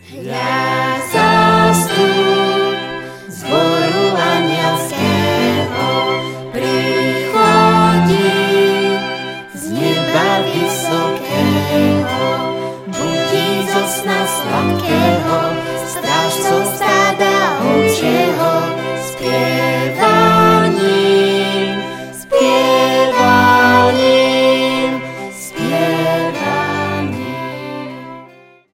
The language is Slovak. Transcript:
Ja zástup zboru anielského prichodí z neba vysokého, budí zo sna sladkého, strážcov stáda ovčieho.